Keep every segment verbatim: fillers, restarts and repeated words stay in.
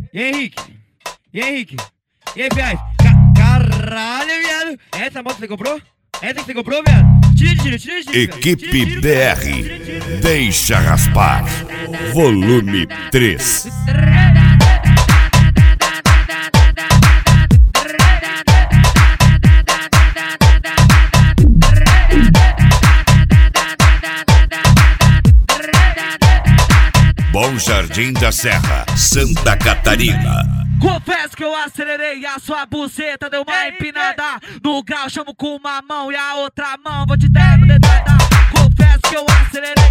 E Henrique? E Henrique? E aí, viado? Ca caralho, viado! Essa moto você comprou? Essa que você comprou, viado? Tira, tira, tira, tira. Equipe tira, tira, B R, deixa raspar. Volume três. Bom Jardim da Serra, Santa Catarina. Confesso que eu acelerei, a sua buceta deu uma empinada. No grau chamo com uma mão e a outra mão vou te dar no dedada. Confesso que eu acelerei.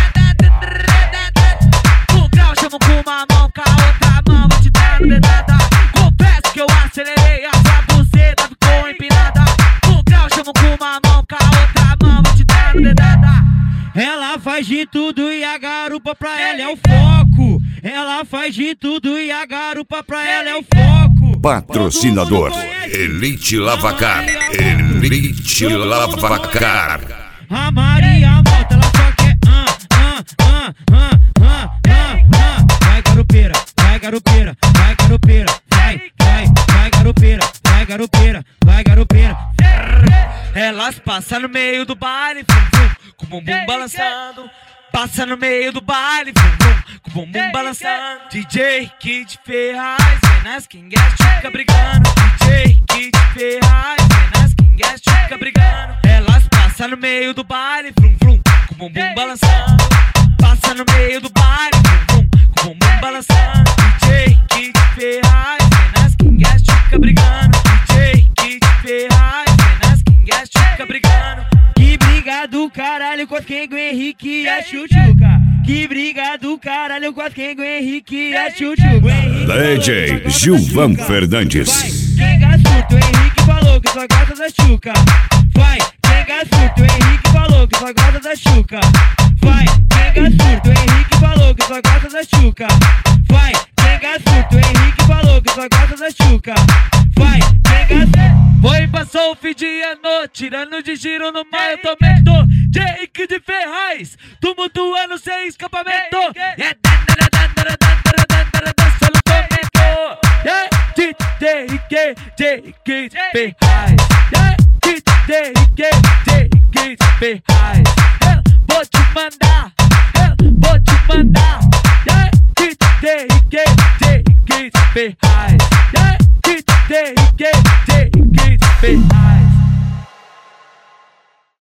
No grau chamo com uma mão, com a outra mão vou te dar no dedada. Confesso que eu acelerei, a sua buceta ficou empinada. No grau chamo com uma mão, com a outra mão vou te dar no dedada. Ela faz de tudo e a garupa pra ela é o foco. Ela faz de tudo e a garupa pra ela é o foco. Patrocinador Elite Lavacar. Elite Lavacar. A Maria Mota, ela só quer ah, ah, ah, ah, ah, ah, ah. Vai garupeira, vai garupeira, vai garupeira, vai, vai, vai garupeira, vai garupeira, vai garupeira. Elas passam no meio do baile, vum, vum, com o bumbum balançando. Passa no meio do baile, vum, vum, com o bumbum balançando. D J Kid Ferraz, vem nas quingas, fica brigando. D J Kid Ferraz, vem nas quingas, fica brigando. Elas passam no meio do baile, vum, vum, com o bumbum balançando. Passa no meio do baile, vum, vum, com o bumbum balançando. D J Kid Ferraz, vem nas quingas, fica brigando. D J Kid Ferraz, vem nas quingas, fica brigando. Que briga do caralho com quem o Henrique e a Chuchuca. Que briga do caralho com quem o Henrique e a Chuchuca. D J Gilvan Fernandes. Quem gassurto, o Henrique falou que só gosta da Chuca. Vai, quem gassurto, o Henrique falou que só gosta da Chuca. Vai, quem gassurto, o Henrique falou que só gosta da Chuca. Vai, quem gassurto, o Henrique falou que só gosta da Chuca. Vai, quem gassurto. Foi, passou o fim de ano, tirando de giro no mar, eu também tô. J K de Ferraz, tumultuando sem escapamento. É dança no tormento. É D J K, J K de Ferraz. É D J K, J K de Ferraz. Vou te mandar, vou te mandar. É D J K, J K de Ferraz. É D J K, J K de Ferraz.